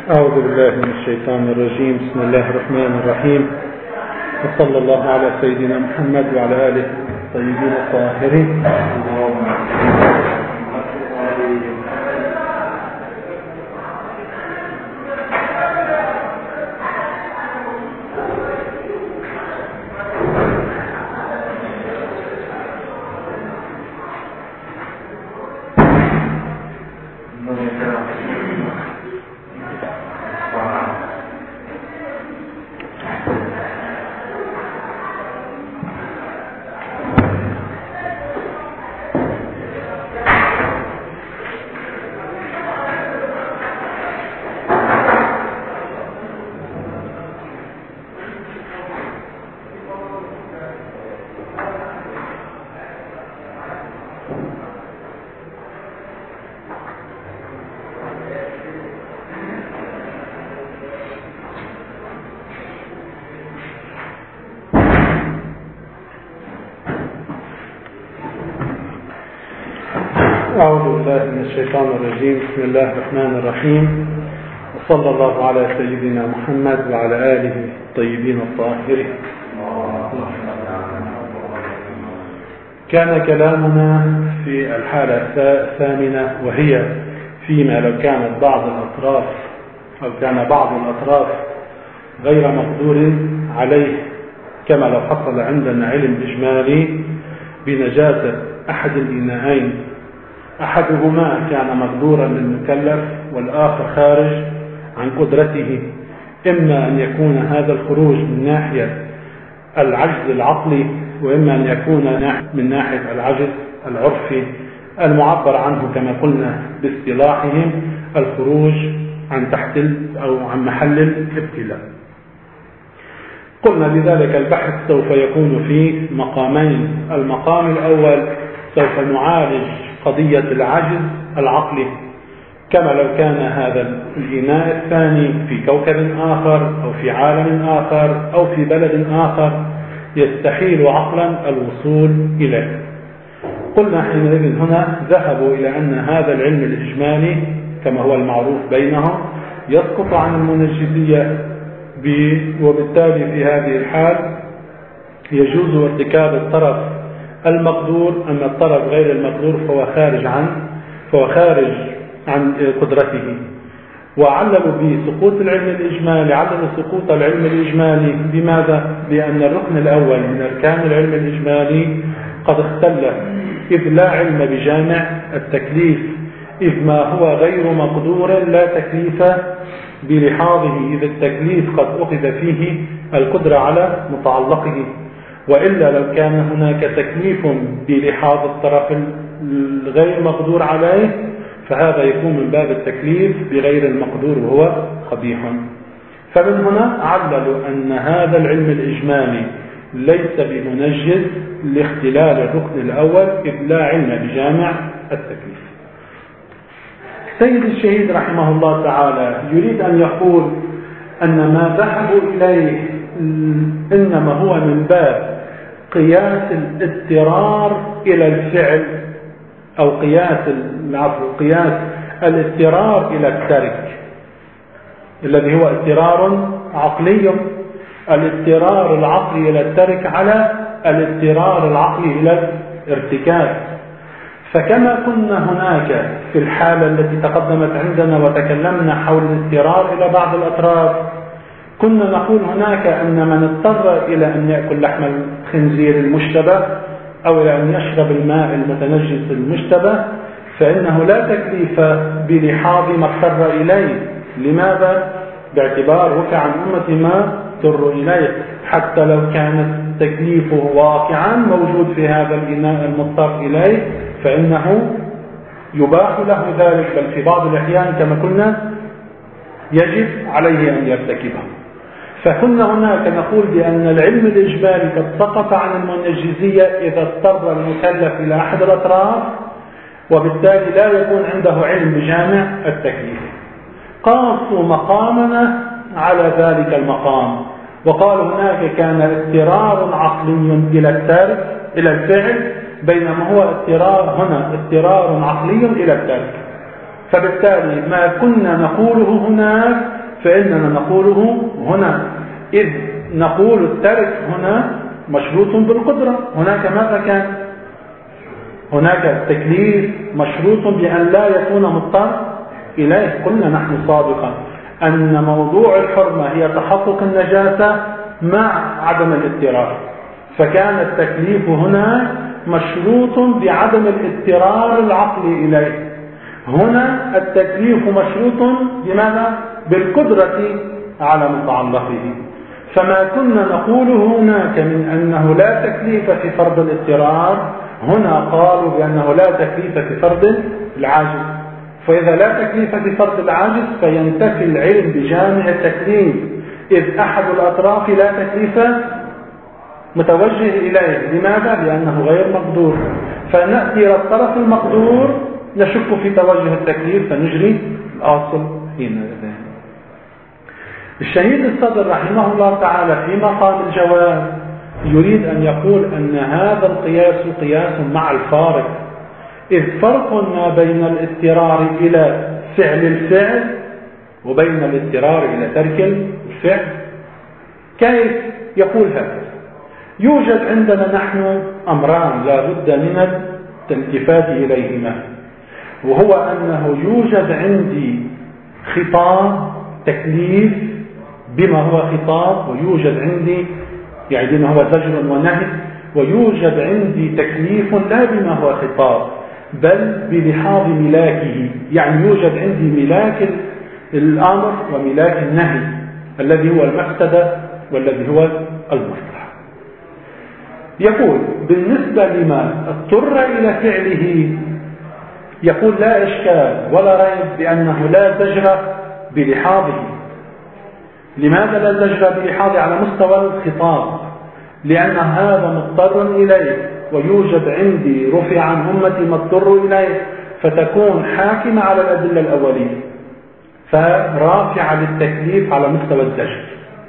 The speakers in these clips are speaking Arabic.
أعوذ بالله من الشيطان الرجيم. بسم الله الرحمن الرحيم، وصلى الله على سيدنا محمد وعلى آله الطيبين الطاهرين. أعوذ بالله من الشيطان الرجيم. بسم الله الرحمن الرحيم، وصلى الله على سيدنا محمد وعلى آله الطيبين الطاهرين. كان كلامنا في الحالة الثامنة، وهي فيما لو كانت بعض الأطراف غير مقدور عليه، كما لو حصل عندنا علم إجمالي بنجاسة أحد الإناءين، أحدهما كان مقدورا للمكلف والآخر خارج عن قدرته، إما أن يكون هذا الخروج من ناحية العجز العقلي، وإما أن يكون من ناحية العجز العرفي المعبر عنه كما قلنا باصطلاحهم الخروج عن تحت أو عن محل الابتلاء. قلنا لذلك البحث سوف يكون في مقامين. المقام الأول سوف نعالج قضية العجز العقلي، كما لو كان هذا الإناء الثاني في كوكب آخر أو في عالم آخر أو في بلد آخر يستحيل عقلا الوصول إليه. قلنا حينئذ هنا ذهبوا إلى أن هذا العلم الإجمالي كما هو المعروف بينهم يسقط عن المنجزية، وبالتالي في هذه الحال يجوز ارتكاب الطرف المقدور، أما الطرف غير المقدور فهو خارج عن قدرته. وعللوا بسقوط العلم الإجمالي، عللوا سقوط العلم الإجمالي بماذا؟ بأن الركن الأول من أركان العلم الإجمالي قد اختل، إذ لا علم بجامع التكليف، إذ ما هو غير مقدور لا تكليف بلحاظه، إذ التكليف قد أخذ فيه القدرة على متعلقه، وإلا لو كان هناك تكليف بلحاظ الطرف الغير مقدور عليه فهذا يكون من باب التكليف بغير المقدور وهو قبيح. فمن هنا عللوا أن هذا العلم الإجمالي ليس بمنجز لاختلال الركن الأول، إذ لا علم بجامع التكليف. سيد الشهيد رحمه الله تعالى يريد أن يقول أن ما ذهبوا إليه إنما هو من باب قياس الاضطرار إلى الفعل، أو قياس الاضطرار إلى الترك، الذي هو اضطرار عقلي. الاضطرار العقلي إلى الترك على الاضطرار العقلي إلى الارتكاب. فكما كنا هناك في الحالة التي تقدمت عندنا وتكلمنا حول الاضطرار إلى بعض الأطراف، كنا نقول هناك أن من اضطر إلى أن يأكل لحم الخنزير المشتبه أو إلى أن يشرب الماء المتنجس المشتبه فإنه لا تكليف بلحاظ ما اضطر إليه. لماذا؟ باعتبار وقع عن أمة ما اضطر إليه، حتى لو كان تكليفه واقعا موجود في هذا الإناء المضطر إليه فإنه يباح له ذلك، بل في بعض الأحيان كما قلنا يجب عليه أن يرتكبه. فكنا هناك نقول بأن العلم الإجمالي قد سقط عن المنجزية إذا اضطر المكلف إلى أحد الأطراف، وبالتالي لا يكون عنده علم بجامع التكليف. قاسوا مقامنا على ذلك المقام وقالوا هناك كان اضطرار عقلي إلى الفعل، بينما هو اضطرار عقلي إلى الترك. فبالتالي ما كنا نقوله هناك فإننا نقوله هنا، إذ نقول الترك هنا مشروط بالقدرة. هناك ماذا كان؟ هناك التكليف مشروط بأن لا يكون مضطر إليه. قلنا نحن سابقا أن موضوع الحرمة هي تحقق النجاسة مع عدم الاضطرار، فكان التكليف هنا مشروط بعدم الاضطرار العقلي إليه. هنا التكليف مشروط بماذا؟ بالقدرة على متعلقه. فما كنا نقوله هناك من أنه لا تكليف في فرض الاضطرار، هنا قالوا بأنه لا تكليف في فرض العاجز. فإذا لا تكليف في فرض العاجز فينتفي العلم بجامع التكليف، إذ أحد الأطراف لا تكليف متوجه إليه. لماذا؟ لأنه غير مقدور. فنأتي إلى الطرف المقدور نشك في توجه التكليف فنجري الأصل هنا. الشهيد الصدر رحمه الله تعالى في مقام الجواز يريد أن يقول أن هذا القياس قياس مع الفارق، إذ فرق ما بين الاضطرار إلى فعل الفعل وبين الاضطرار إلى ترك الفعل. كيف يقول هذا؟ يوجد عندنا نحن أمران لا بد من الالتفات إليهما، وهو أنه يوجد عندي خطاب تكليف بما هو خطاب، ويوجد عندي يعني بما هو زجر ونهي، ويوجد عندي تكليف لا بما هو خطاب بل بلحاظ ملاكه. يعني يوجد عندي ملاك الأمر وملاك النهي الذي هو المفسدة والذي هو المصلحة. يقول بالنسبة لما اضطر إلى فعله يقول لا إشكال ولا ريب بأنه لا زجر بلحاظه. لماذا لا زجر بلحاظه على مستوى الخطاب؟ لأن هذا مضطر إليه، ويوجد عندي رفع عن أمتي ما اضطر إليه، فتكون حاكمة على الأدلة الأولية، فرافع للتكليف على مستوى الزجر.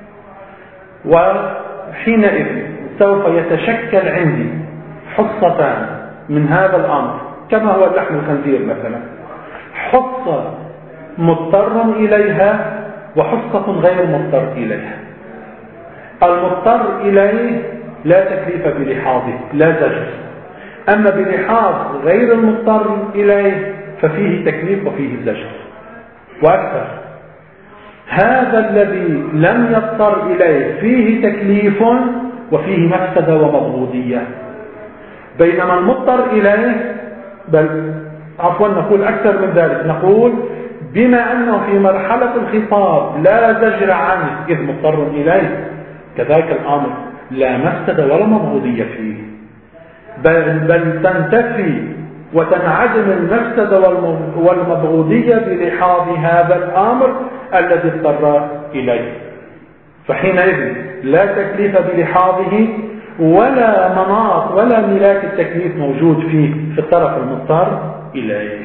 وحينئذ سوف يتشكل عندي حصتان من هذا الأمر كما هو اللحم الخنزير مثلا، حصة مضطر إليها وحصة غير مضطر إليها. المضطر إليه لا تكليف بلحاظه لا زجر، أما بلحاظ غير المضطر إليه ففيه تكليف وفيه زجر. وأكثر هذا الذي لم يضطر إليه فيه تكليف وفيه مفسدة ومبغوضية، بينما المضطر إليه بل عفوا نقول أكثر من ذلك، نقول بما أنه في مرحلة الخطاب لا زجر عنه إذ مضطر إليه، كذلك الأمر لا مفسدة ولا مبغوضية فيه، بل تنتفي وتنعدم المفسدة والمبغوضية بلحاظ هذا الأمر الذي اضطر إليه. فحينئذ لا تكليف بلحاظه ولا مناط ولا ملاك التكليف موجود فيه في الطرف المضطر إليه.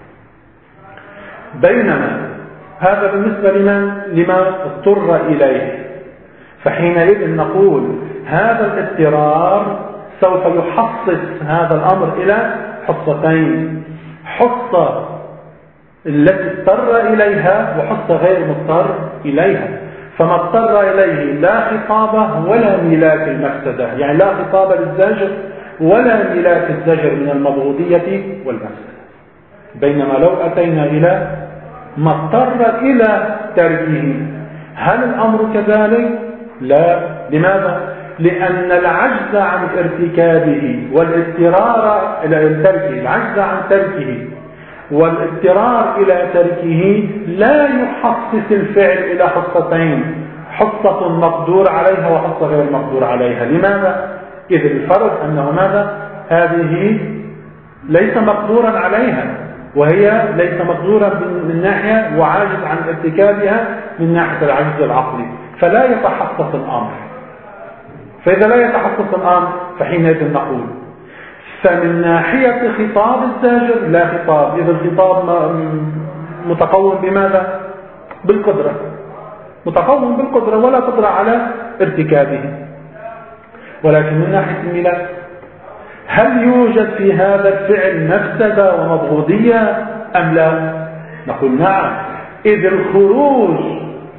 بينما هذا بالنسبة لما اضطر إليه، فحينئذ نقول هذا الاضطرار سوف يحصص هذا الأمر إلى حصتين، حصة التي اضطر إليها وحصة غير مضطر إليها. فما اضطر إليه لا خطابة ولا ملاك المفسدة، يعني لا خطاب للزجر ولا ملاك الزجر من المبغوضية والمفسدة. بينما لو أتينا إلى ما اضطر إلى تركه، هل الأمر كذلك؟ لا. لماذا؟ لأن العجز عن ارتكابه والاضطرار إلى تركه، العجز عن تركه والاضطرار إلى تركه لا يحصص الفعل إلى حصتين، حصة مقدور عليها وحصة غير مقدور عليها. لماذا؟ إذ الفرض أنه ماذا؟ هذه ليس مقدورا عليها، وهي ليس مقدورا من ناحية وعاجز عن ارتكابها من ناحية العجز العقلي، فلا يتحقق الأمر. فإذا لا يتحقق الأمر فحينئذ نقول فمن ناحية خطاب الزاجر لا خطاب، إذا الخطاب متقوم بماذا؟ بالقدرة، متقوم بالقدرة ولا قدرة على ارتكابه. ولكن من ناحية الملاك هل يوجد في هذا الفعل مفسدة ومبغوضية أم لا؟ نقول نعم، إذ الخروج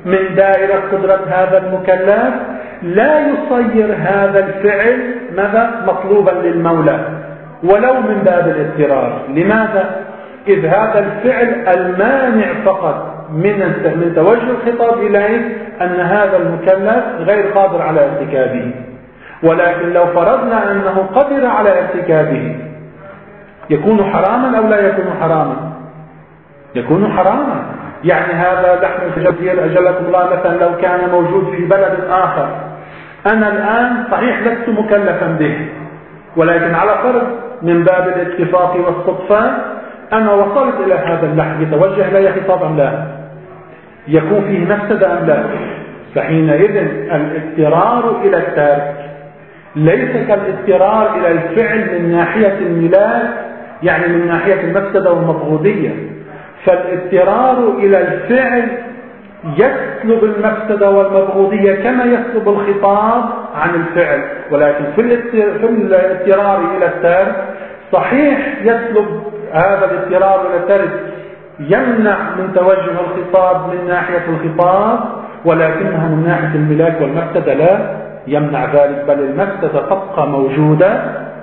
من دائرة قدرة هذا المكلف لا يصير هذا الفعل ماذا مطلوبا للمولى ولو من باب الاضطرار. لماذا؟ إذ هذا الفعل المانع فقط من توجه الخطاب إليه أن هذا المكلف غير قادر على ارتكابه، ولكن لو فرضنا أنه قدر على ارتكابه يكون حراما أو لا يكون حراما؟ يكون حراما. يعني هذا لحم الخنزير أجلكم الله مثلا لو كان موجود في بلد آخر، أنا الآن صحيح لست مكلفا به، ولكن على فرض من باب الاتفاق والصدفة أنا وصلت إلى هذا اللحم، يتوجه إلي خطاب أم لا؟ يكون فيه مفسدة أم لا؟ فحينئذ الاضطرار إلى الترك ليس كالاضطرار إلى الفعل من ناحية الملاك، يعني من ناحية المفسدة والمبغوضية. فالاضطرار إلى الفعل يسلب المفسدة والمبغوضية كما يسلب الخطاب عن الفعل، ولكن في الاضطرار إلى الترك صحيح يسلب هذا الاضطرار إلى الترك، يمنع من توجه الخطاب من ناحية الخطاب، ولكنه من ناحية الملاك والمفسدة لا يمنع ذلك، بل المفسدة تبقى موجودة،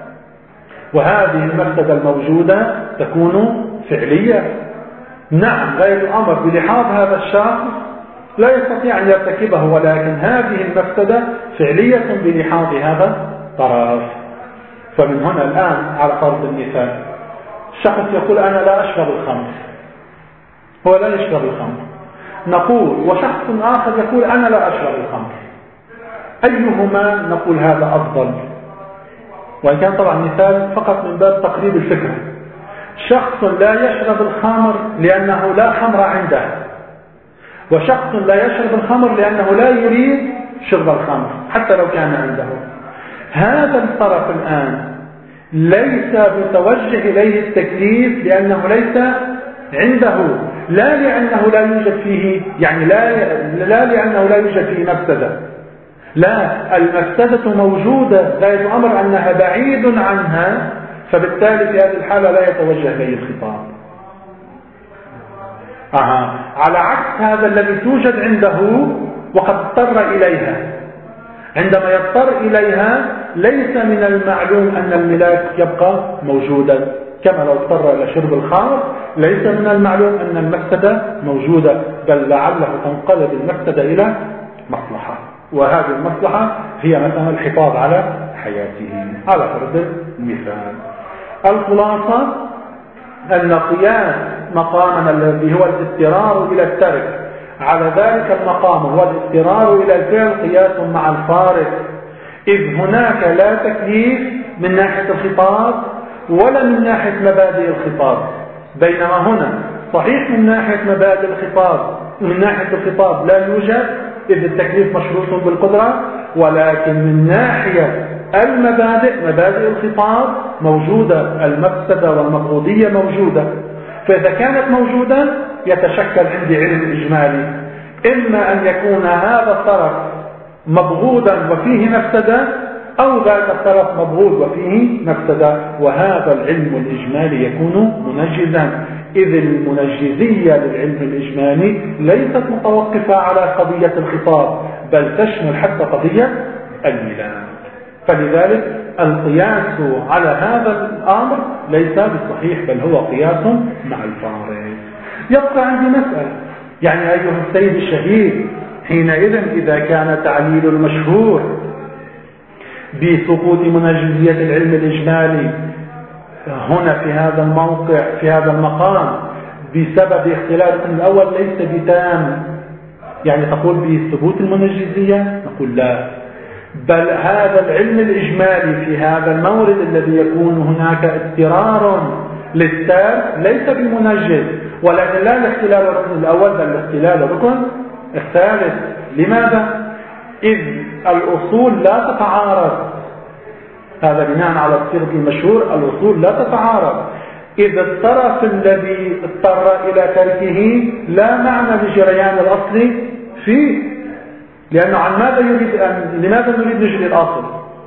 وهذه المفسدة الموجودة تكون فعلية. نعم غير الأمر بلحاظ هذا الشخص لا يستطيع أن يرتكبه، ولكن هذه المفسدة فعلية بلحاظ هذا الطرف. فمن هنا الآن على فرض المثال شخص يقول أنا لا أشرب الخمر، هو لا يشرب الخمر، نقول وشخص آخر يقول أنا لا أشرب الخمر، أيهما نقول هذا أفضل؟ وإن كان طبعا مثال فقط من باب تقريب الفكرة. شخص لا يشرب الخمر لأنه لا خمر عنده، وشخص لا يشرب الخمر لأنه لا يريد شرب الخمر حتى لو كان عنده. هذا الطرف الآن ليس متوجه إليه التكليف لأنه ليس عنده، لا لأنه لا يوجد فيه، يعني لا لأنه لا يوجد فيه مفسدة، لا، المفسدة موجودة، غاية الأمر أنها بعيد عنها، فبالتالي في هذه الحالة لا يتوجه إليه الخطاب. على عكس هذا الذي توجد عنده وقد اضطر إليها، عندما يضطر إليها ليس من المعلوم أن الملاك يبقى موجودا، كما لو اضطر إلى شرب الخمر ليس من المعلوم أن المفسدة موجودة، بل لعله تنقلب المفسدة إلى مصلحة، وهذه المصلحة هي مثلا الحفاظ على حياته على فرض المثال. الخلاصة أن قياس مقامنا الذي هو الاضطرار إلى الترك على ذلك المقام هو الاضطرار إلى الفعل قياس مع الفارق، إذ هناك لا تكليف من ناحية الخطاب ولا من ناحية مبادئ الخطاب، بينما هنا صحيح من ناحية مبادئ الخطاب من ناحية الخطاب لا يوجد إذ التكليف مشروط بالقدرة، ولكن من ناحية المبادئ مبادئ الخطاب موجودة، المفسدة والمبغوضية موجودة. فإذا كانت موجودة يتشكل عندي علم إجمالي، إما أن يكون هذا الطرف مبغوضا وفيه مفسدة، أو ذاك الطرف مبغوض وفيه مفسدة، وهذا العلم الإجمالي يكون منجزا، إذ المنجزية للعلم الإجمالي ليست متوقفة على قضية الخطاب، بل تشمل حتى قضية الميلاد. فلذلك القياس على هذا الأمر ليس بالصحيح، بل هو قياس مع الفارق. يبقى عندي مسألة، يعني أيها السيد الشهيد، حينئذ إذا كان تعليل المشهور بسقوط منجزية العلم الإجمالي هنا في هذا الموقع في هذا المقام بسبب اختلاف الأول ليس بتام، يعني تقول بثبوت المنجزية؟ نقول لا، بل هذا العلم الإجمالي في هذا المورد الذي يكون هناك اضطرار للترك ليس بمنجز، ولكن لا لاختلال الركن الأول بل لاختلال الركن الثالث. لماذا؟ إذ الأصول لا تتعارض، هذا بناء على السيرة المشهور، الأصول لا تتعارض، إذ الطرف الذي اضطر إلى تركه لا معنى لجريان الأصل فيه، لأنه عن ماذا لماذا نريد نجري الأصل؟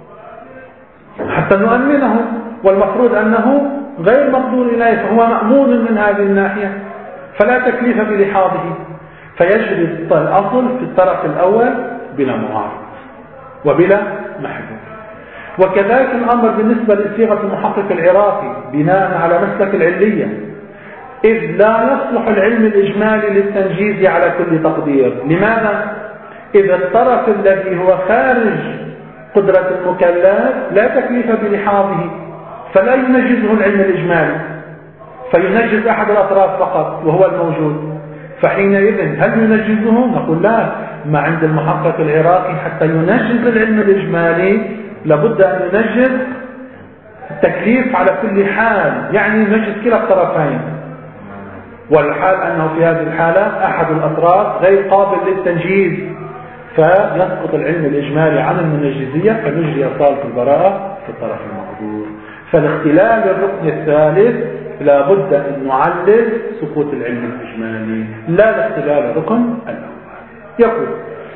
حتى نؤمنه، والمفروض أنه غير مقدور إليه، فهو مأمون من هذه الناحية، فلا تكليف بلحاظه. فيجري الأصل في الطرف الأول بلا معارض وبلا محذور. وكذلك الأمر بالنسبة لصيغة المحقق العراقي بناء على مسلك العلية، إذ لا يصلح العلم الإجمالي للتنجيز على كل تقدير. لماذا؟ إذا الطرف الذي هو خارج قدرة المكلف لا تكليف بلحاظه فلا ينجزه العلم الإجمالي، فينجز أحد الأطراف فقط وهو الموجود، فحينئذ هل ينجزه؟ نقول لا. ما عند المحقق العراقي حتى ينجز العلم الإجمالي لابد أن ينجز التكليف على كل حال، يعني ينجز كلا الطرفين، والحال أنه في هذه الحالة أحد الأطراف غير قابل للتنجيز، فيسقط العلم الإجمالي عن المنجزية فنجري أصالة البراءة في الطرف المقدور. فالاختلال الركن الثالث لا بد أن نعلل سقوط العلم الإجمالي لا لاختلال الركن الأول. يقول: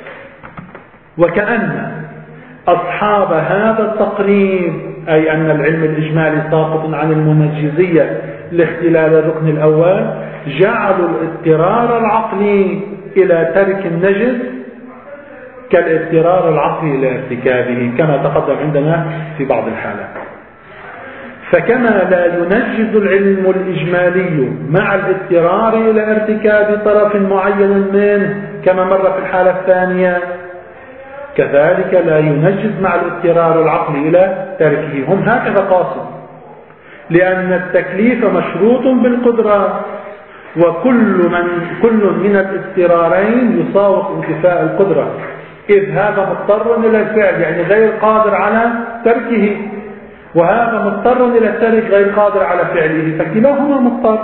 وكأن أصحاب هذا التقريب، أي أن العلم الإجمالي ساقط عن المنجزية لاختلال الركن الأول، جعلوا الاضطرار العقلي إلى ترك النجس كالاضطرار العقلي إلى ارتكابه كما تقدم عندنا في بعض الحالات. فكما لا ينجز العلم الإجمالي مع الاضطرار إلى ارتكاب طرف معين منه كما مر في الحالة الثانية، كذلك لا ينجز مع الاضطرار العقلي إلى تركه. هم هكذا قاصد، لأن التكليف مشروط بالقدرة، وكل من الاضطرارين يساوق انتفاء القدرة، إذ هذا مضطر إلى الفعل يعني غير قادر على تركه، وهذا مضطر إلى الترك غير قادر على فعله، فكلاهما مضطر،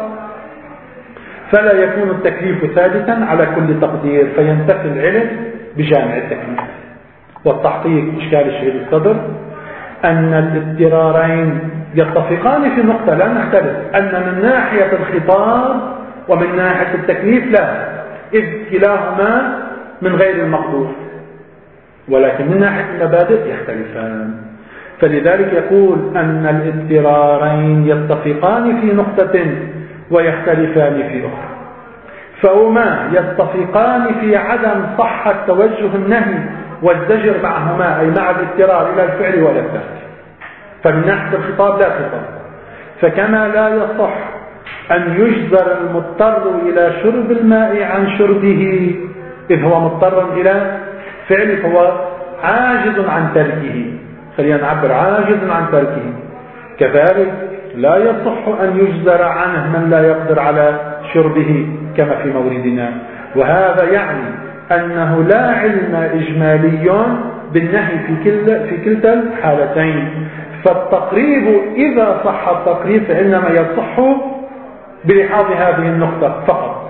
فلا يكون التكليف ثابتا على كل تقدير، فينتفي العلم بجامع التكليف. والتحقيق إشكال الشهيد الصدر أن الاضطرارين يتفقان في نقطة لا نختلف، أن من ناحية الخطاب ومن ناحية التكليف لا، إذ كلاهما من غير المقدور، ولكن من ناحية المبادئ يختلفان. فلذلك يقول أن الاضطرارين يتفقان في نقطة ويختلفان في أخرى، فهما يتفقان في عدم صحة توجه النهي والزجر معهما، أي مع الاضطرار إلى الفعل ولا الترك. فمن ناحية الخطاب لا خطاب، فكما لا يصح أن يجبر المضطر إلى شرب الماء عن شربه إذ هو مضطر إلى فعل فهو عاجز عن تركه، خلينا نعبر عاجز عن تركه، كذلك لا يصح أن يجبر عنه من لا يقدر على شربه كما في موردنا. وهذا يعني أنه لا علم إجمالي بالنهي في كلتا الحالتين، فالتقريب إذا صح التقريب فإنما يصح بلحاظ هذه النقطة فقط.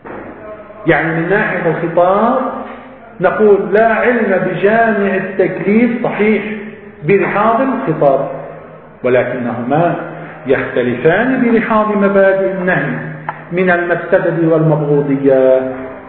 يعني من ناحية الخطاب نقول لا علم بجامع التكليف صحيح بلحاظ الخطاب، ولكنهما يختلفان بلحاظ مبادئ النهي من المفسدة والمبغوضية.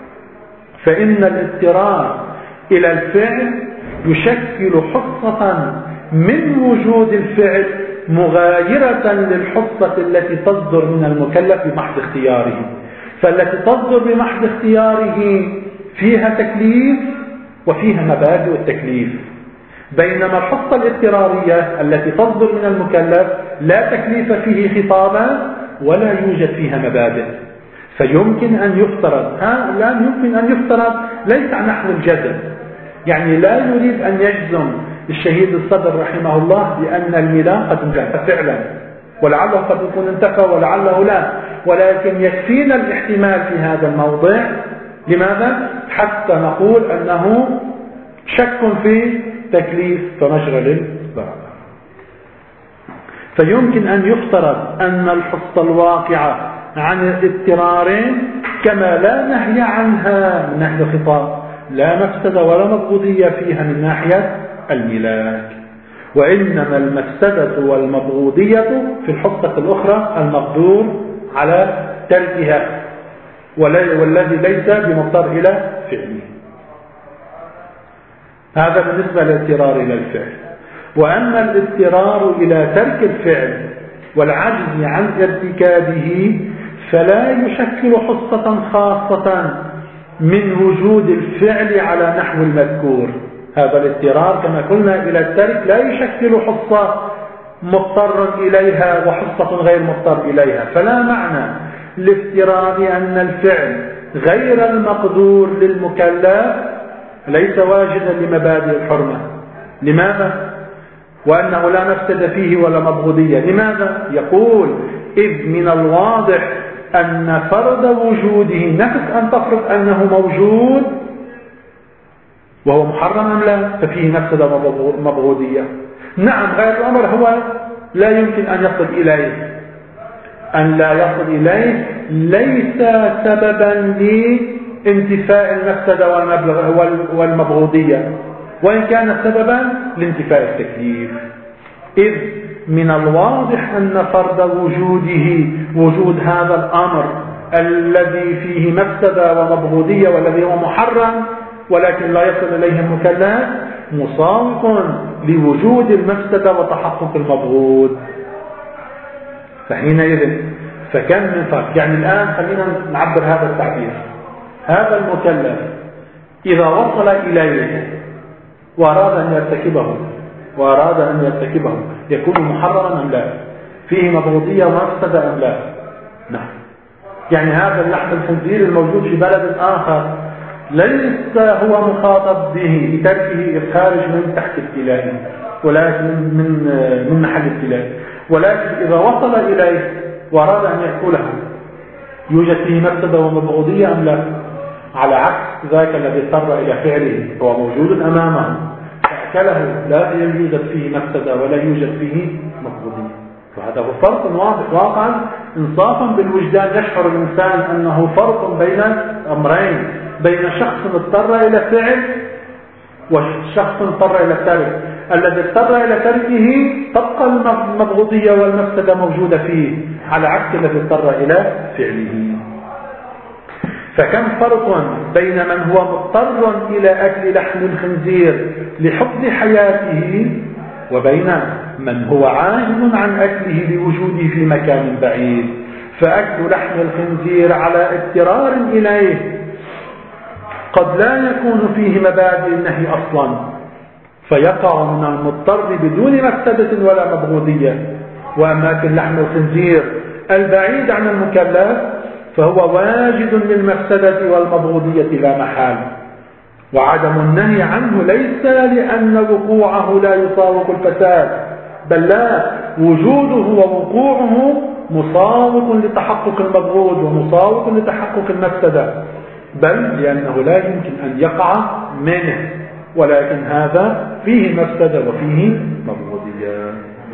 فإن الاضطرار إلى الفعل يشكل حصة من وجود الفعل مغايرة للحصة التي تصدر من المكلف بمحض اختياره، فالتي تصدر بمحض اختياره فيها تكليف وفيها مبادئ التكليف، بينما الحصة الاضطرارية التي تصدر من المكلف لا تكليف فيه خطابا ولا يوجد فيها مبادئ. فيمكن أن يفترض لا يمكن أن يفترض ليس نحو الجزم، يعني لا يريد أن يجزم الشهيد الصدر رحمه الله بأن الميلاد قد انتهى فعلا، ولعله قد يكون انتهى ولعله لا، ولكن يكفينا الاحتمال في هذا الموضع. لماذا؟ حتى نقول أنه شك في تكليف فنجرى للبراءة. فيمكن أن يفترض أن الحصة الواقعة عن الاضطرارين كما لا نهي عنها من ناحية الخطاب لا مفسدة ولا مبغوضية فيها من ناحية الملاك، وإنما المفسدة والمبغوضية في الحصة الأخرى المقدور على تركها والذي ليس بمضطر إلى فعله. هذا بالنسبة للاضطرار إلى الفعل. وأما الاضطرار إلى ترك الفعل والعجز عن ارتكابه فلا يشكل حصة خاصة من وجود الفعل على نحو المذكور. هذا الاضطرار كما قلنا إلى الترك لا يشكل حصة مضطر إليها وحصة غير مضطر إليها، فلا معنى لافتراض أن الفعل غير المقدور للمكلف ليس واجدا لمبادئ الحرمة. لماذا؟ وأنه لا مفسد فيه ولا مبغوضية. لماذا؟ يقول إذ من الواضح أن فرض وجوده نفس أن تفرض أنه موجود وهو محرم أم لا، ففيه مفسدة ومبغوضية. نعم غير الأمر هو لا يمكن أن يصل إليه، أن لا يصل إليه ليس سببا لانتفاء المفسدة والمبغوضية، وإن كان سببا لانتفاء التكليف. إذ من الواضح أن فرض وجوده وجود هذا الأمر الذي فيه مفسدة ومبغوضية والذي هو محرم ولكن لا يصل إليه المكلف مساوق لوجود المفسدة وتحقق المبغوض. فحينئذ فكم من فرق. يعني الآن خلينا نعبر هذا التعبير. هذا المكلف إذا وصل إليه وأراد أن يرتكبه يكون محرما أم لا؟ فيه مبغوضية ومفسدة أم لا؟ نعم. يعني هذا اللحم الخنزير الموجود في بلد آخر ليس هو مخاطب به بتركه الخارج من تحت ابتلائه ولكن من محل ابتلائه، ولكن إذا وصل إليه وأراد أن يأكله يوجد فيه مفسدة ومبغوضية أم لا؟ على عكس ذاك الذي اضطر إلى فعله هو موجود أمامه فأكله لا يوجد فيه مفسدة ولا يوجد فيه مبغوضية. وهذا هو فرق واضح واقعا انصافا بالوجدان. يشعر الإنسان أنه فرق بين أمرين، بين شخص اضطر إلى فعل وشخص اضطر إلى ترك. الذي اضطر إلى تركه تبقى المبغوضية والمفسدة موجودة فيه على عكس الذي اضطر إلى فعله. فكم فرق بين من هو مضطر إلى أكل لحم الخنزير لحفظ حياته وبين من هو عاجز عن أكله لوجوده في مكان بعيد. فأكل لحم الخنزير على اضطرار إليه قد لا يكون فيه مبادئ النهي أصلا، فيقع من المضطر بدون مفسدة ولا مبغوضية. وأما أكل لحم الخنزير البعيد عن المكلف فهو واجد للمفسدة والمبغوضية لا محال. وعدم النهي عنه ليس لأن وقوعه لا يساوق الفساد، بل لا، وجوده ووقوعه مساوق لتحقق المبغوض ومساوق لتحقق المفسدة، بل لأنه لا يمكن أن يقع منه، ولكن هذا فيه مفسدة وفيه مبغوضية.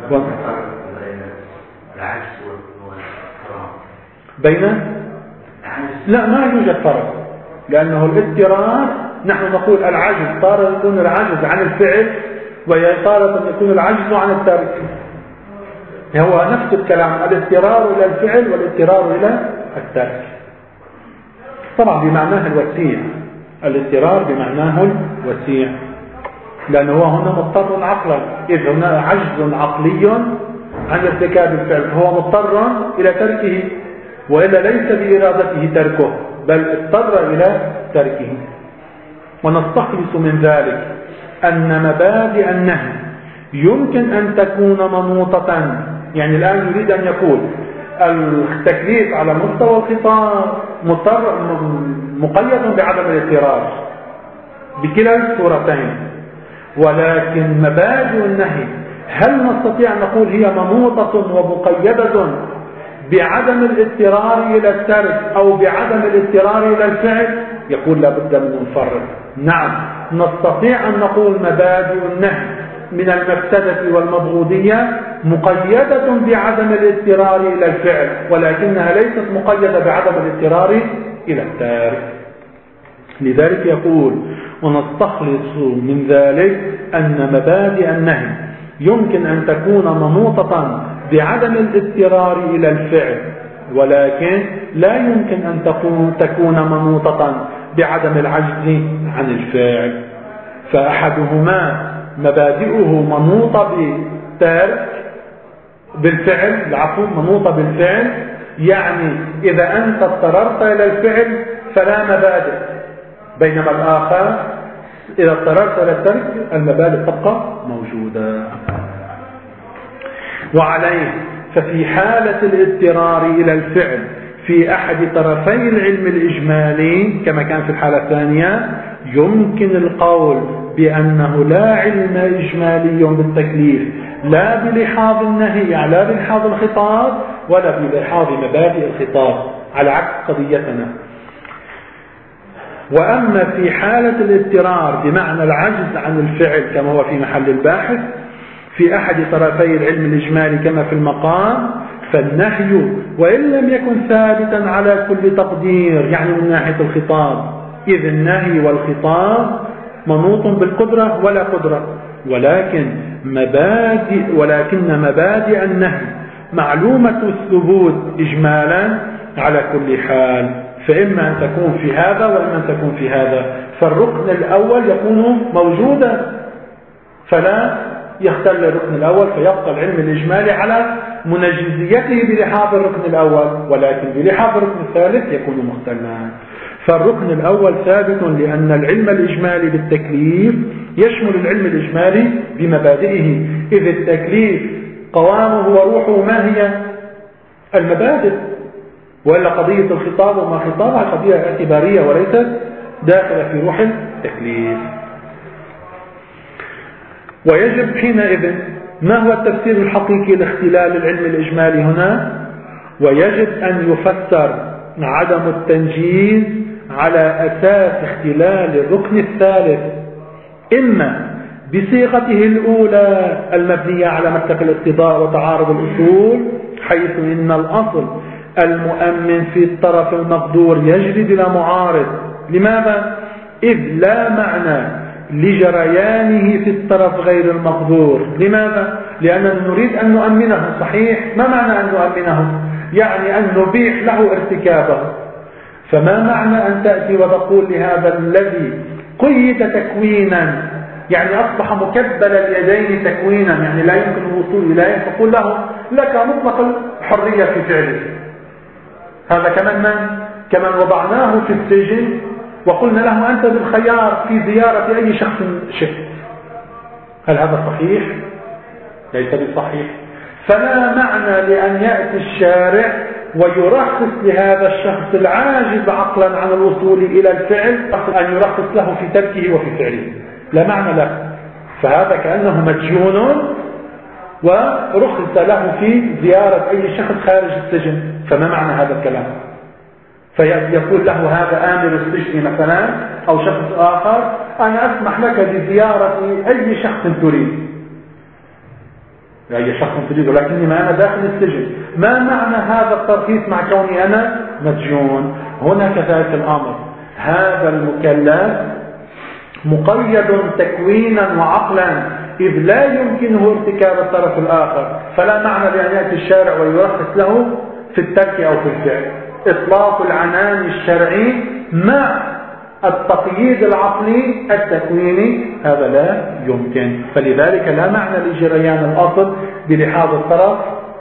بين لا ما يوجد فرق، لأنه الاضطرار نحن نقول العجز تارة يكون العجز عن الفعل وتارة يكون العجز عن الترك. هو نفس الكلام، الاضطرار إلى الفعل والاضطرار إلى الترك طبعا بمعناه الوسيع. الاضطرار بمعناه الوسيع لأنه هو هنا مضطر عقلا، إذ هنا عجز عقلي عن ارتكاب الفعل فهو مضطر إلى تركه، وإلا ليس بإرادته تركه بل اضطر إلى تركه. ونستخلص من ذلك أن مبادئ النهي يمكن أن تكون منوطة. يعني الآن يريد أن يقول التكليف على مستوى الخطاب مقيد بعدم الاضطرار بكلا الصورتين، ولكن مبادئ النهي هل نستطيع أن نقول هي منوطة ومقيدة بعدم الاضطرار إلى الترك أو بعدم الاضطرار إلى الفعل؟ يقول لابد من نفرق. نعم نستطيع أن نقول مبادئ النهي من المفسدة والمبغوضية مقيدة بعدم الاضطرار إلى الفعل، ولكنها ليست مقيدة بعدم الاضطرار إلى الترك. لذلك يقول ونستخلص من ذلك أن مبادئ النهي يمكن أن تكون منوطة بعدم الاضطرار إلى الفعل، ولكن لا يمكن أن تكون منوطة بعدم العجز عن الفعل. فأحدهما مبادئه منوطة بالفعل، منوطة بالفعل، يعني إذا أنت اضطررت إلى الفعل فلا مبادئ، بينما الآخر إذا اضطررت إلى الترك المبادئ تبقى موجودة. وعليه ففي حالة الاضطرار إلى الفعل في أحد طرفي العلم الإجمالي كما كان في الحالة الثانية يمكن القول بأنه لا علم إجمالي بالتكليف لا بلحاظ النهي لا بلحاظ الخطاب ولا بلحاظ مبادئ الخطاب على عكس قضيتنا. وأما في حالة الاضطرار بمعنى العجز عن الفعل كما هو في محل الباحث في أحد طرفي العلم الإجمالي كما في المقام فالنهي وإن لم يكن ثابتا على كل تقدير يعني من ناحية الخطاب إذ النهي والخطاب منوط بالقدرة ولا قدرة ولكن مبادئ النهي معلومة الثبوت إجمالا على كل حال فإما أن تكون في هذا وإما أن تكون في هذا فالركن الأول يكون موجودا فلا يختل الركن الأول فيبقى العلم الإجمالي على منجزيته بلحاظ الركن الأول ولكن بلحاظ الركن الثالث يكون مختلا. فالركن الأول ثابت لأن العلم الإجمالي بالتكليف يشمل العلم الإجمالي بمبادئه إذ التكليف قوامه وروحه ما هي المبادئ وإلا قضية الخطاب وما خطابها قضية اعتبارية وليست داخلة في روح التكليف. ويجب حينئذ ما هو التفسير الحقيقي لاختلال العلم الإجمالي هنا ويجب أن يفسر عدم التنجيز على أساس اختلال الركن الثالث إما بصيغته الأولى المبنية على متفق الاقتضاء وتعارض الأصول حيث إن الأصل المؤمن في الطرف المقدور يجري بلا معارض. لماذا؟ إذ لا معنى لجريانه في الطرف غير المقدور. لماذا؟ لأننا نريد أن نؤمنه. صحيح؟ ما معنى أن نؤمنه؟ يعني أن نبيح له ارتكابه. فما معنى أن تأتي وتقول لهذا الذي قيد تكوينا يعني أصبح مكبل اليدين تكوينا يعني لا يمكن الوصول إليه فقل له لك مطلق الحرية في فعله. هذا كمن وضعناه في السجن وقلنا له أنت بالخيار في زيارة أي شخص شئت. هل هذا صحيح؟ ليس بصحيح. فلا معنى لأن يأتي الشارع ويرخص لهذا الشخص العاجز عقلا عن الوصول إلى الفعل أن يرخص له في تركه وفي فعله. لا معنى له. فهذا كأنه مجنون ورخص له في زيارة أي شخص خارج السجن. فما معنى هذا الكلام؟ فيقول له هذا آمر السجن مثلا أو شخص آخر أنا أسمح لك بزيارة أي شخص تريد أي شخص تريد ولكني ما أنا داخل السجن. ما معنى هذا الترخيص مع كوني أنا مجنون؟ هنا كذلك الأمر. هذا المكلف مقيد تكوينا وعقلا إذ لا يمكنه ارتكاب الطرف الآخر. فلا معنى بأن يأتي الشارع ويرخص له في الترك أو في الفعل. إطلاق العنان الشرعي مع التقييد العقلي التكويني هذا لا يمكن. فلذلك لا معنى لجريان الأصل بلحاظ الطرف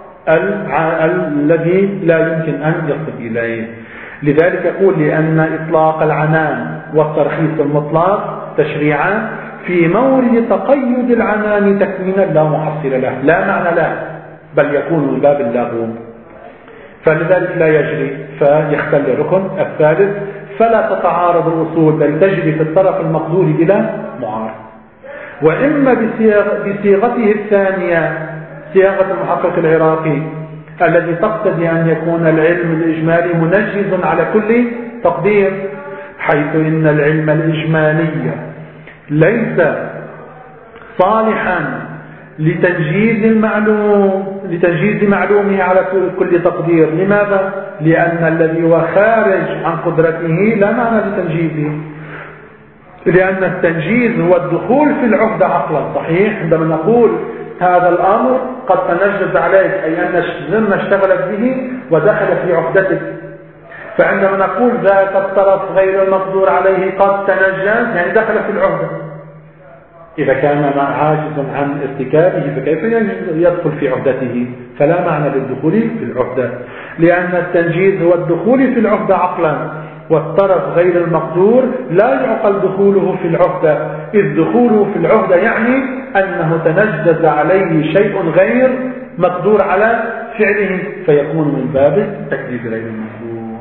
الذي لا يمكن أن يصل إليه. لذلك يقول لأن إطلاق العنان والترخيص المطلق تشريعا في مورد تقيد العنان تكوينا لا محصل له لا معنى له بل يكون من باب اللغو. فلذلك لا يجري فيختل الركن الثالث فلا تتعارض الأصول بل تجري في الطرف المقدور بلا معارض. وإما بصيغته الثانية صياغة المحقق العراقي الذي تقتضي أن يكون العلم الإجمالي منجز على كل تقدير حيث إن العلم الإجمالي ليس صالحا لتنجيز معلومه على كل تقدير. لماذا؟ لأن الذي هو خارج عن قدرته لا معنى لتنجيزه. لأن التنجيز هو الدخول في العهدة عقلا. صحيح؟ عندما نقول هذا الأمر قد تنجز عليك أي أن الذمة اشتغلت به ودخل في عهدتك. فعندما نقول ذاك الطرف غير المقدور عليه قد تنجز يعني دخل في العهدة. إذا كان عاجز عن ارتكابه فكيف يدخل في عهدته؟ فلا معنى للدخول في العهدة. لأن التنجيز هو الدخول في العهدة عقلا والطرف غير المقدور لا يعقل دخوله في العهدة، إذ دخوله في العهدة يعني أنه تنجز عليه شيء غير مقدور على فعله، فيكون من باب التكليف غير المقدور.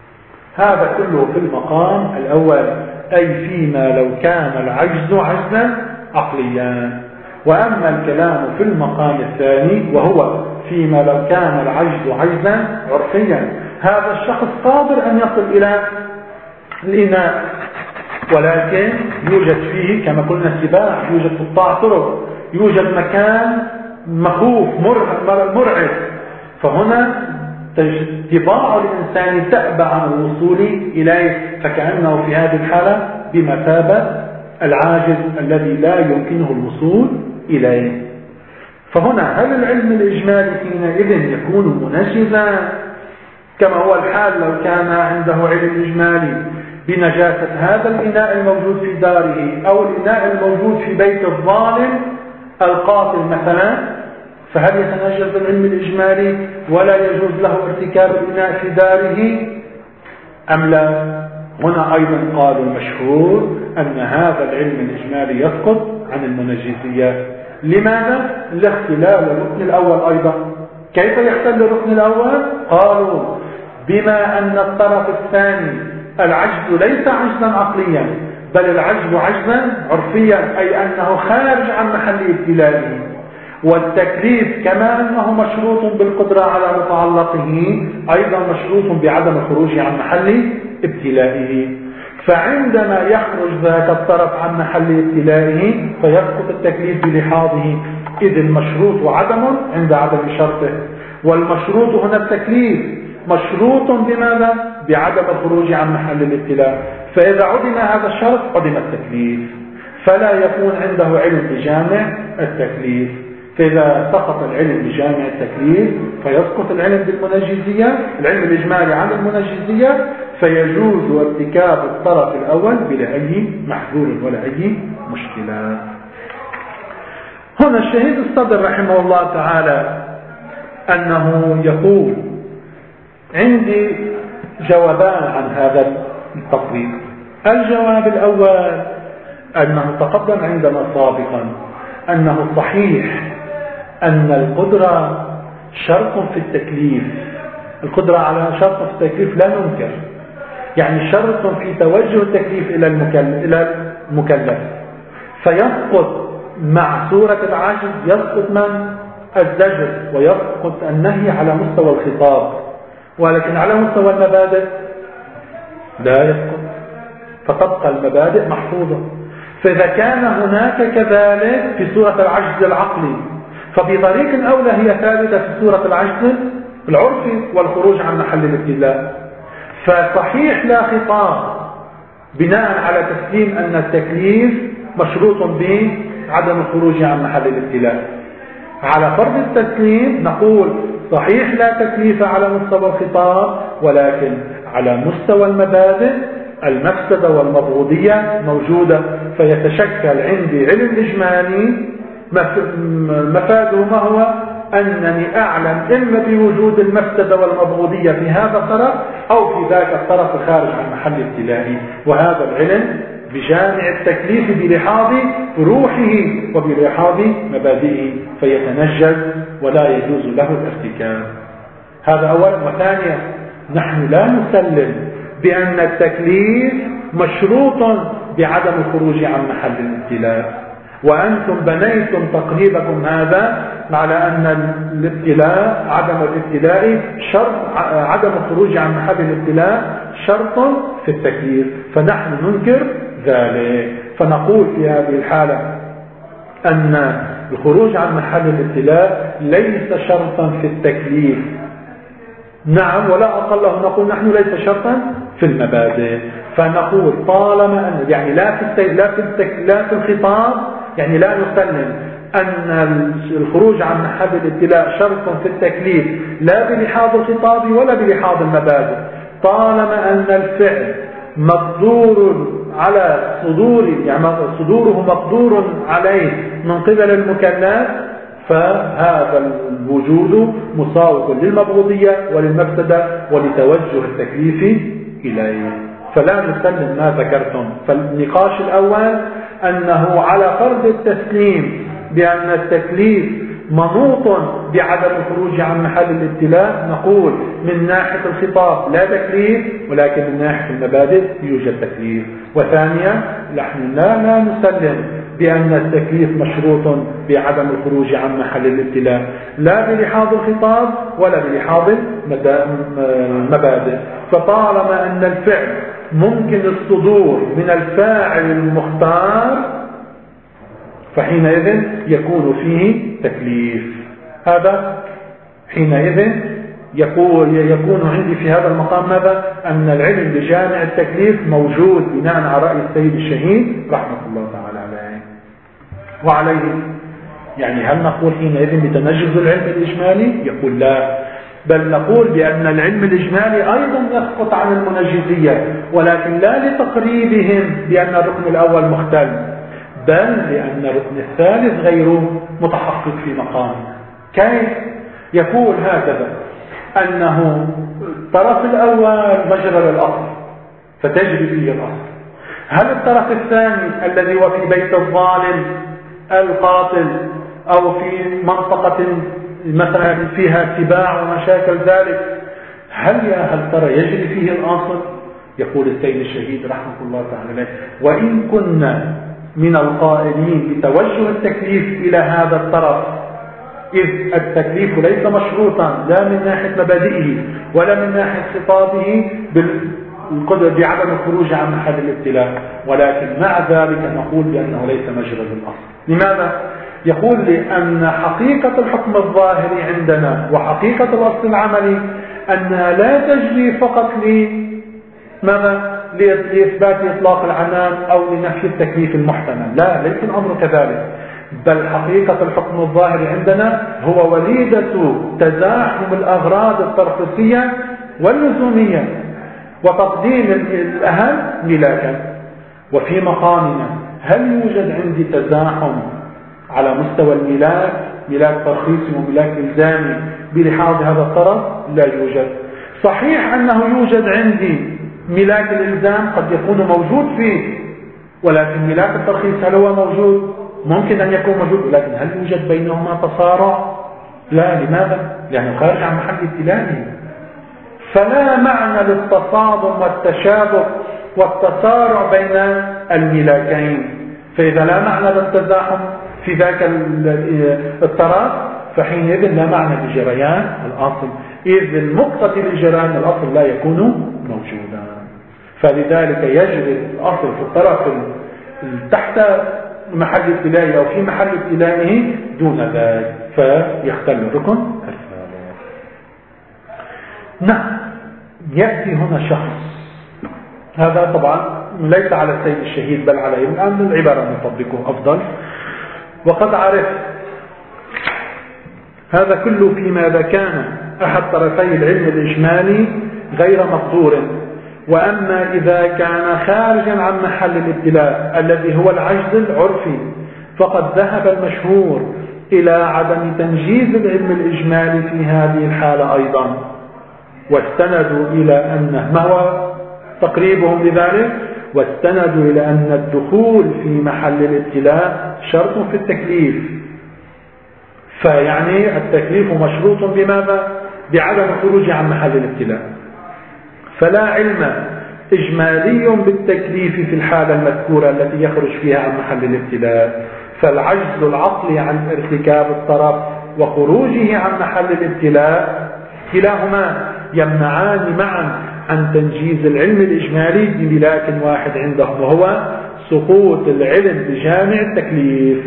هذا كله في المقام الأول، أي فيما لو كان العجز عجزا عقليا. وأما الكلام في المقام الثاني وهو فيما لو كان العجز عجزا عرفيا، هذا الشخص قادر أن يصل إلى الإناء، ولكن يوجد فيه كما قلنا سباح، يوجد قطاع طرق، يوجد مكان مخوف مرعب، فهنا طباع الإنسان تأبى عن الوصول إليه، فكأنه في هذه الحالة بمثابة العاجز الذي لا يمكنه الوصول إليه. فهنا هل العلم الإجمالي حينئذ يكون منجزا كما هو الحال لو كان عنده علم إجمالي بنجاسة هذا الإناء الموجود في داره أو الإناء الموجود في بيت الظالم القاتل مثلا، فهل يتنجز العلم الإجمالي ولا يجوز له ارتكاب الإناء في داره أم لا؟ هنا أيضا قالوا المشهور أن هذا العلم الإجمالي يسقط عن المنجزية. لماذا؟ لاختلال الركن الأول أيضا. كيف يختل الركن الأول؟ قالوا بما أن الطرف الثاني العجز ليس عجزا عقليا، بل العجز عجزا عرفيا، أي أنه خارج عن محل ابتلائه، والتكليف كما أنه مشروط بالقدرة على متعلقه أيضا مشروط بعدم الخروج عن محل ابتلائه. فعندما يخرج ذاك الطرف عن محل ابتلائه فيسقط التكليف بلحاظه، إذ المشروط عدم عند عدم شرطه، والمشروط هنا التكليف مشروط بماذا؟ بعدم الخروج عن محل الابتلاء. فإذا عدم هذا الشرط عدم التكليف، فلا يكون عنده علم بجامع التكليف. فإذا سقط العلم بجامع التكليف فيسقط العلم بالمنجزية، العلم الإجمالي عن المنجزية، فيجوز ارتكاب الطرف الأول بلا أي محذور ولا أي مشكلة. هنا الشهيد الصدر رحمه الله تعالى أنه يقول: عندي جوابان عن هذا التطبيق. الجواب الأول أنه تقدم عندنا سابقا أنه صحيح أن القدرة شرط في التكليف، القدرة على شرط في التكليف لا ننكر، يعني شرط في توجه التكليف إلى المكلف، فيسقط مع صورة العجز يسقط من؟ الزجر، ويسقط النهي على مستوى الخطاب، ولكن على مستوى المبادئ لا يسقط، فتبقى المبادئ محفوظة. فإذا كان هناك كذلك في صورة العجز العقلي، فبطريق أولى هي ثابتة في صورة العجز العرفي والخروج عن محل الابتلاء. فصحيح لا خطاب بناء على تسليم أن التكليف مشروط بعدم الخروج عن محل الابتلاء. على فرض التسليم نقول صحيح لا تكليف على مستوى الخطاب، ولكن على مستوى المبادئ المفسدة والمبغوضية موجودة، فيتشكل عندي علم إجمالي مفاده ما هو؟ أنني أعلم إما بوجود المفسدة والمبغوضية في هذا الطرف أو في ذاك الطرف الخارج عن محل ابتلائي، وهذا العلم بجامع التكليف بلحاظ روحه وبلحاظ مبادئه، فيتنجز ولا يجوز له الارتكاب. هذا أولا. وثانيا، نحن لا نسلم بأن التكليف مشروط بعدم الخروج عن محل الابتلاء، وأنتم بنيتم تقريبكم هذا على أن الابتلاء عدم الابتلاء شرط، عدم الخروج عن محل الابتلاء شرط في التكليف، فنحن ننكر ذلك. فنقول في هذه الحالة أن الخروج عن محل الابتلاء ليس شرطا في التكليف، نعم، ولا أقله نقول نحن ليس شرطا في المبادئ. فنقول طالما أن يعني لا في الخطاب، يعني لا نسلم أن الخروج عن محل الابتلاء شرط في التكليف لا بلحاظ الخطاب ولا بلحاظ المبادئ، طالما أن الفعل مقدور على صدوره مقدور عليه من قبل المكلف، فهذا الوجود مساوق للمبغوضية وللمفسدة ولتوجه التكليف إليه. فلا نسلم ما ذكرتم. فالنقاش الأول أنه على فرض التسليم بأن التكليف منوط بعدم الخروج عن محل الابتلاء، نقول من ناحية الخطاب لا تكليف، ولكن من ناحية المبادئ يوجد تكليف. وثانيا نحن لا نسلم بأن التكليف مشروط بعدم الخروج عن محل الابتلاء، لا بلحاظ الخطاب ولا بلحاظ المبادئ. فطالما أن الفعل ممكن الصدور من الفاعل المختار فحينئذ يكون فيه تكليف. هذا حينئذ يكون عندي في هذا المقام ماذا؟ أن العلم بجامع التكليف موجود بناء على رأي السيد الشهيد رحمة الله تعالى عليه. وعليه يعني هل نقول حينئذ بتنجز العلم الإجمالي؟ يقول لا، بل نقول بأن العلم الإجمالي أيضا يسقط عن المنجزية، ولكن لا لتقريبهم بأن الركن الأول مختل، بل لأن الركن الثالث غير متحقق في مقام. كيف؟ يقول هكذا أنه الطرف الأول مجرى للأصل فتجري فيه الأصل. هل الطرف الثاني الذي هو في بيت الظالم القاتل أو في منطقة مثلا فيها اتباع ومشاكل ذلك، هل ترى يجري فيه الأصل؟ يقول السيد الشهيد رحمة الله تعالى عليه: وإن كنا من القائلين بتوجه التكليف إلى هذا الطرف، إذ التكليف ليس مشروطا لا من ناحية مبادئه ولا من ناحية خطابه بالقدر بعدم الخروج عن محل الابتلاء، ولكن مع ذلك نقول بأنه ليس مجرى للأصل. لماذا؟ يقول لأن حقيقة الحكم الظاهري عندنا وحقيقة الأصل العملي أنها لا تجري فقط ماذا؟ لإثبات إطلاق العنان أو لنفي التكليف المحتمل، لا، ليس الأمر كذلك، بل حقيقة الحكم الظاهر عندنا هو وليدة تزاحم الأغراض الترخيصية واللزومية وتقديم الأهم ملاكا. وفي مقامنا هل يوجد عندي تزاحم على مستوى الملاك، ملاك ترخيصي وملاك إلزامي بلحاظ هذا الطرف؟ لا يوجد. صحيح أنه يوجد عندي ملاك الإلزام قد يكون موجود فيه، ولكن ملاك الترخيص هل هو موجود؟ ممكن أن يكون موجود، ولكن هل يوجد بينهما تصارع؟ لا. لماذا؟ لأنه خارج عن محل ابتلائه. فلا معنى للتصادم والتشابك والتصارع بين الملاكين. فإذا لا معنى للتزاحم في ذاك الطرف فحينئذ لا معنى لجريان الأصل، إذ المقتضي لجريان الأصل لا يكون موجودا. فلذلك يجري الأصل في الطرف تحت محل ابتلائه أو في محل ابتلائه دون ذلك فيختل الركن الثالث. نعم، يأتي هنا شخص، هذا طبعا ليس على السيد الشهيد بل عليه، الآن العبارة نطبقه أفضل. وقد عرف هذا كله فيما إذا كان أحد طرفي العلم الإجمالي غير مقدور، وأما إذا كان خارجا عن محل الابتلاء الذي هو العجز العرفي فقد ذهب المشهور إلى عدم تنجيز العلم الإجمالي في هذه الحالة أيضا، واستندوا إلى أنه ما هو تقريبهم لذلك؟ واستندوا إلى أن الدخول في محل الابتلاء شرط في التكليف، فيعني التكليف مشروط بماذا؟ بعدم الخروج عن محل الابتلاء. فلا علم إجمالي بالتكليف في الحالة المذكورة التي يخرج فيها عن محل الابتلاء، فالعجز العقلي عن ارتكاب الطرف وخروجه عن محل الابتلاء كلاهما يمنعان معا عن تنجيز العلم الإجمالي بملاك واحد عندهم، وهو سقوط العلم بجامع التكليف.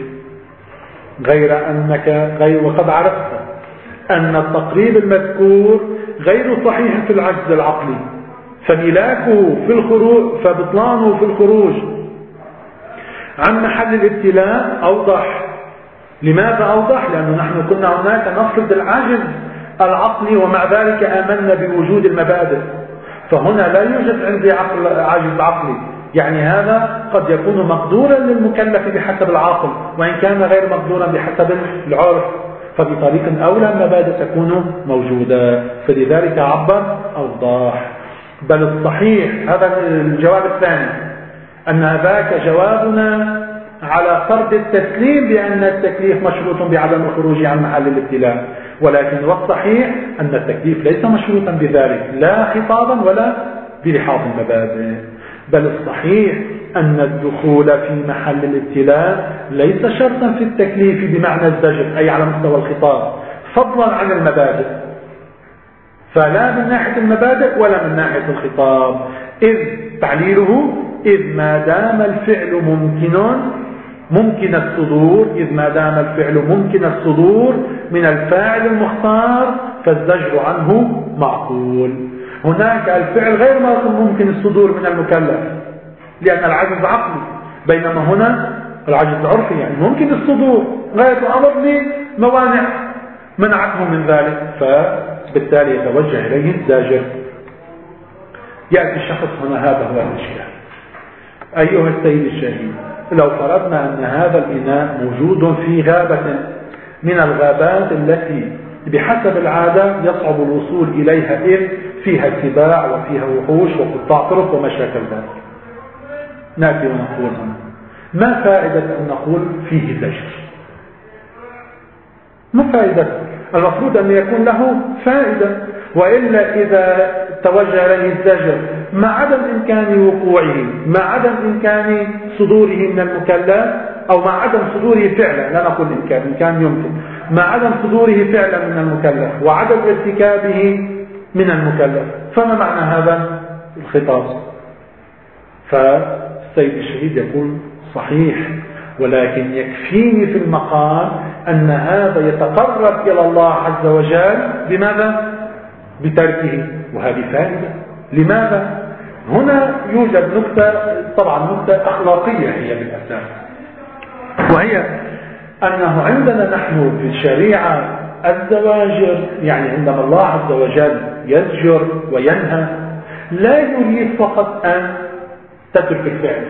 وقد عرفت أن التقريب المذكور غير صحيح في العجز العقلي، فملاكه في الخروج فبطلانه في الخروج عن محل الابتلاء أوضح. لماذا أوضح؟ لأنه نحن كنا هناك نفرض العجز العقلي ومع ذلك آمنا بوجود المبادئ، فهنا لا يوجد عندي عجز عقلي، يعني هذا قد يكون مقدورا للمكلف بحسب العقل وإن كان غير مقدورا بحسب العرف، فبطريق أولى المبادئ تكون موجودة، فلذلك عبر أوضح. بل الصحيح هذا الجواب الثاني أن ذاك جوابنا على فرض التسليم بأن التكليف مشروط بعدم الخروج عن محل الابتلاء، ولكن والصحيح أن التكليف ليس مشروطا بذلك لا خطابا ولا بلحاظ المبادئ، بل الصحيح أن الدخول في محل الابتلاء ليس شرطا في التكليف بمعنى الزجر أي على مستوى الخطاب فضلا عن المبادئ، فلا من ناحية المبادئ ولا من ناحية الخطاب، إذ تعليله إذ ما دام الفعل ممكن الصدور، إذ ما دام الفعل ممكن الصدور من الفاعل المختار فالزجر عنه معقول. هناك الفعل غير ممكن الصدور من المكلف لأن العجز عقلي، بينما هنا العجز عرفي، يعني ممكن الصدور غير الأمر لموانع منعته من ذلك، فبالتالي يتوجه إليه الزاجر. يأتي الشخص هنا، هذا هو الإشكال. أيها السيد الشهيد، لو فرضنا أن هذا الإناء موجود في غابة من الغابات التي بحسب العادة يصعب الوصول إليها إذ فيها سباع وفيها وحوش وقطاع طرق وما شاكل ذلك، نأتي ونقول ما فائدة أن نقول فيه زجر؟ ما فائدة؟ المفروض أن يكون له فائدة، وإلا إذا توجه إليه الزجر مع عدم إمكان وقوعه، مع عدم إمكان صدوره من المكلف، أو مع عدم صدوره فعلا، لا نقول إمكان يمكن، مع عدم صدوره فعلا من المكلف وعدم ارتكابه من المكلف، فما معنى هذا الخطاب؟ فالسيد الشهيد يقول صحيح، ولكن يكفيني في المقام أن هذا يتقرب إلى الله عز وجل بماذا؟ بتركه، وهذه فائدة. لماذا؟ هنا يوجد نقطة، طبعا نقطة أخلاقية هي بالأساس، وهي أنه عندنا نحن في الشريعة الزواجر، يعني عندما الله عز وجل يزجر وينهى لا يريد فقط أن تترك الفعل.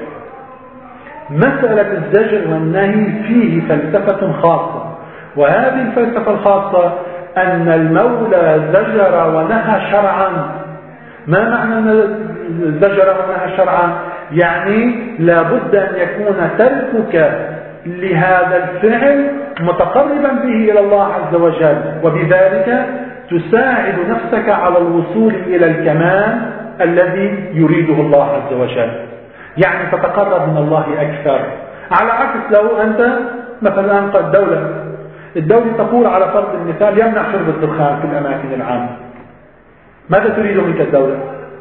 مسألة الزجر والنهي فيه فلسفة خاصة، وهذه الفلسفة الخاصة أن المولى زجر ونهى شرعا. ما معنى زجر ونهى شرعا؟ يعني لابد أن يكون تركك لهذا الفعل متقربا به إلى الله عز وجل، وبذلك تساعد نفسك على الوصول إلى الكمال الذي يريده الله عز وجل، يعني تتقرب من الله أكثر. على عكس لو أنت مثلا الدولة تقول على فرض المثال يمنع شرب الدخان في الأماكن العامة، ماذا تريد منك الدولة؟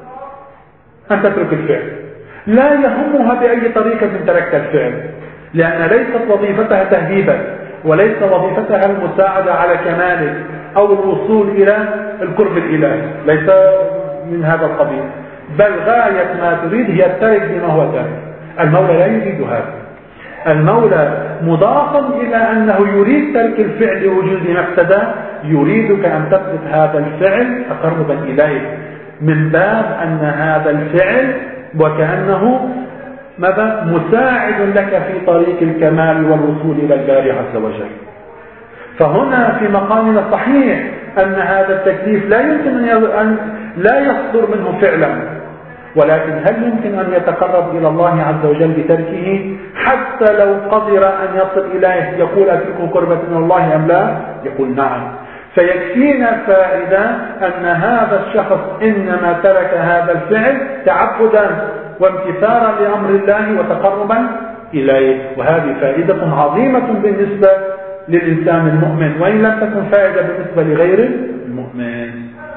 أن تترك الفعل، لا يهمها بأي طريقة تركت الفعل، لأن ليست وظيفتها تهذيبا، وليس وظيفتها المساعدة على كمالك أو الوصول إلى القرب الإلهي، ليس من هذا القبيل، بل غاية ما تريد هي الترك بما هو ترك. المولى لا يريد هذا، المولى مضافا إلى أنه يريد ترك الفعل لوجود مفسدة، يريدك أن تترك هذا الفعل تقربا إليه، من باب أن هذا الفعل وكأنه ماذا؟ مساعد لك في طريق الكمال والوصول إلى الباري عز وجل. فهنا في مقامنا صحيح أن هذا التكليف لا يمكن أن لا يصدر منه فعلا، ولكن هل يمكن أن يتقرب إلى الله عز وجل بتركه؟ حتى لو قدر أن يصل إليه يقول أتركه قربة من الله أم لا؟ يقول نعم. فيكفينا فائدة أن هذا الشخص إنما ترك هذا الفعل تعبدا وامتثالا لأمر الله وتقربا إليه، وهذه فائدة عظيمة بالنسبة للإنسان المؤمن، وإن لم تكن فائدة بالنسبة لغير المؤمن.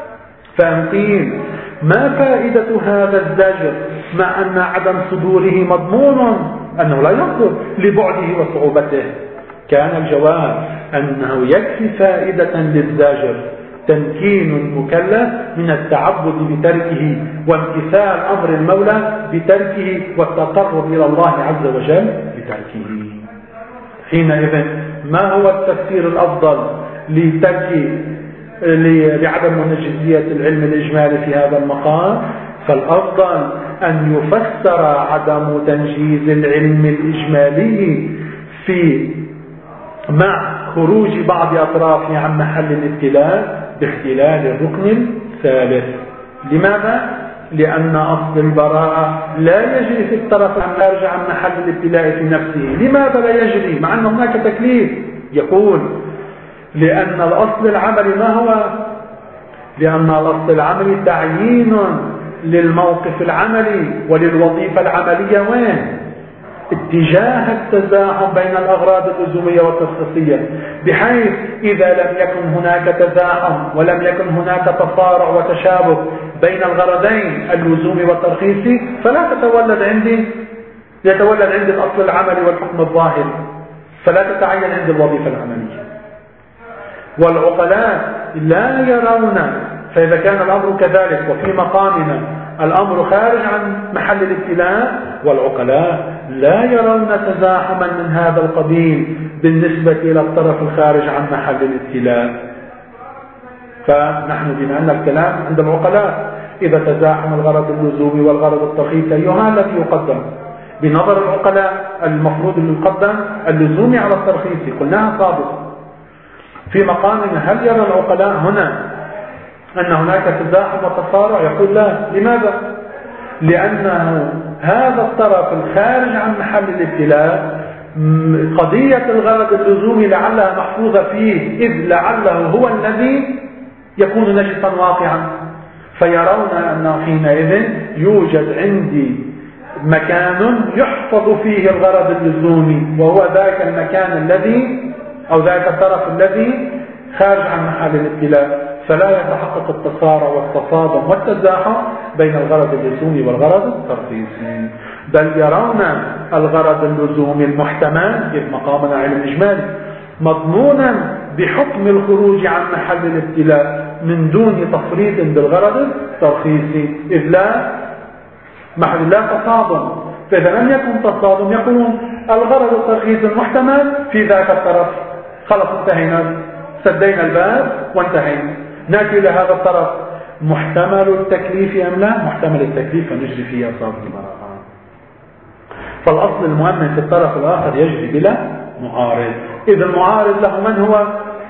فأنقين ما فائدة هذا الزجر مع أن عدم صدوره مضمون أنه لا يصدر لبعده وصعوبته؟ كان الجواب أنه يكفي فائدة للزاجر تمكين المكلف من التعبد بتركه وامتثال أمر المولى بتركه والتقرب إلى الله عز وجل بتركه. حينئذ ما هو التفسير الأفضل لعدم منجزية العلم الإجمالي في هذا المقام؟ فالأفضل أن يفسر عدم تنجيز العلم الإجمالي مع خروج بعض أطرافه عن محل الابتلاء باختلال الركن الثالث. لماذا؟ لأن أصل البراءة لا يجري في الطرف الخارج عن محل الابتلاء في نفسه. لماذا لا يجري مع أن هناك تكليف؟ يقول لأن الأصل العملي ما هو؟ لأن الأصل العملي تعيين للموقف العملي وللوظيفة العملية وين؟ اتجاه التزاحم بين الأغراض اللزومية والتخصيصية، بحيث إذا لم يكن هناك تزاحم ولم يكن هناك تصارع وتشابك بين الغرضين اللزومي والترخيصي فلا يتولد عندي الأصل العملي والحكم الظاهري، فلا تتعين عندي الوظيفة العملية. والعقلاء لا يرون، فإذا كان الأمر كذلك وفي مقامنا الأمر خارج عن محل الابتلاء، والعقلاء لا يرون تزاحما من هذا القبيل بالنسبة إلى الطرف الخارج عن محل الابتلاء. فنحن بما أن الكلام عند العقلاء إذا تزاحم الغرض اللزومي والغرض الترخيصي أيهما الذي يقدم؟ بنظر العقلاء المفروض أن يقدم اللزومي على الترخيصي، قلناها سابقا. في مقامنا هل يرى العقلاء هنا أن هناك تزاحم وتصارع؟ يقول لا. لماذا؟ لأنه هذا الطرف الخارج عن محل الابتلاء قضية الغرض اللزومي لعلها محفوظة فيه، إذ لعله هو الذي يكون نجسا واقعا، فيرون أن حينئذ يوجد عندي مكان يحفظ فيه الغرض اللزومي، وهو ذاك المكان الذي أو ذاك الطرف الذي خارج عن محل الابتلاء، فلا يتحقق التصارع والتصادم والتزاحم بين الغرض اللزومي والغرض الترخيصي، بل يرون الغرض اللزومي المحتمل إذ مقامنا علم إجمالي مضمونا بحكم الخروج عن محل الابتلاء من دون تفريط بالغرض الترخيصي، إذ لا تصادم. فإذا لم يكن تصادم يقولون الغرض الترخيصي المحتمل في ذاك الطرف، خلص انتهينا، سدينا الباب وانتهينا. نأتي إلى هذا الطرف محتمل التكليف أم لا؟ محتمل التكليف فنجري فيه أصابع البراءة. فالأصل المؤمن في الطرف الآخر يجري بلا معارض. إذا المعارض له من هو؟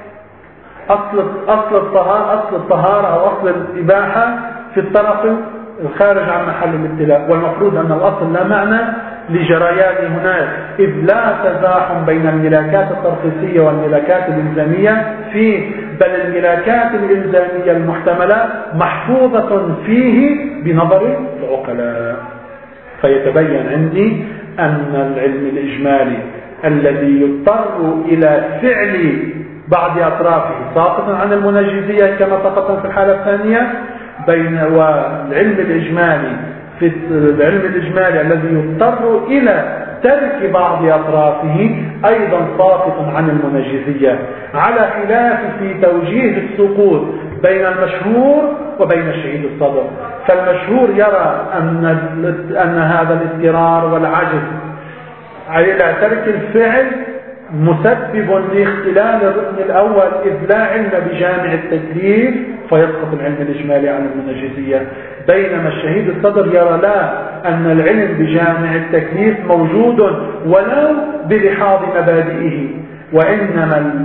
أصل الطهارة أو أصل الإباحة في الطرف الخارج عن محل الابتلاء، والمفروض أن الأصل لا معنى لجريان هناك، إذ لا تزاحم بين الملاكات الترخيصية والملاكات الإلزامية فيه، بل الملاكات الإلزامية المحتملة محفوظة فيه بنظر العقلاء. فيتبين عندي أن العلم الإجمالي الذي يضطر إلى فعل بعض أطرافه ساقطا عن المنجزية كما تقدم في الحالة الثانية، والعلم الإجمالي في العلم الإجمالي الذي يضطر إلى ترك بعض أطرافه أيضا ساقط عن المنجزية، على خلاف في توجيه السقوط بين المشهور وبين الشهيد الصدر. فالمشهور يرى أن هذا الاضطرار والعجز على ترك الفعل مسبب لاختلال الركن الأول، إذ لا علم بجامع التكليف فيسقط العلم الإجمالي عن المنجزية، بينما الشهيد الصدر يرى لا، أن العلم بجامع التكليف موجود ولو بلحاظ مبادئه، وإنما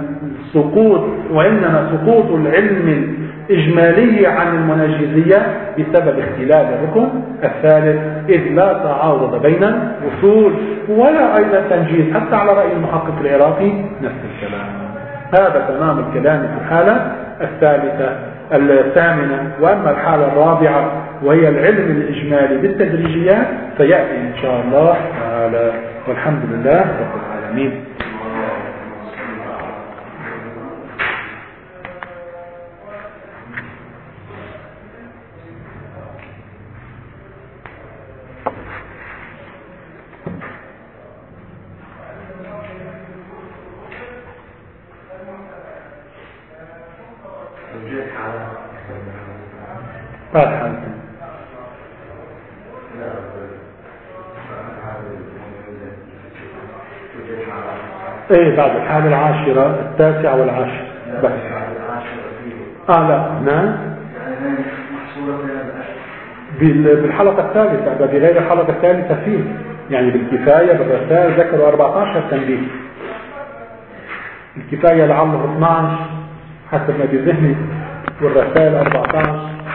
سقوط العلم الإجمالي عن المنجزية بسبب اختلال الركن الثالث، إذ لا تعارض بين الأصول ولا أيضا تنجيز، حتى على رأي المحقق العراقي نفس الكلام. هذا تمام الكلام في الحالة الثامنة. وأما الحالة الرابعة وهي العلم الإجمالي بالتدريجيات فيأتي إن شاء الله تعالى، والحمد لله رب العالمين. ايه بعد الحالة العاشرة، التاسعة والعاشرة بس. لا نعم بالحلقة الثالثة، بغير الحلقة الثالثة فيه، يعني بالكفاية بالرسائل ذكروا 14 تنبيه. الكفاية لعله 12 حسب ما بذهني، والرسائل 14.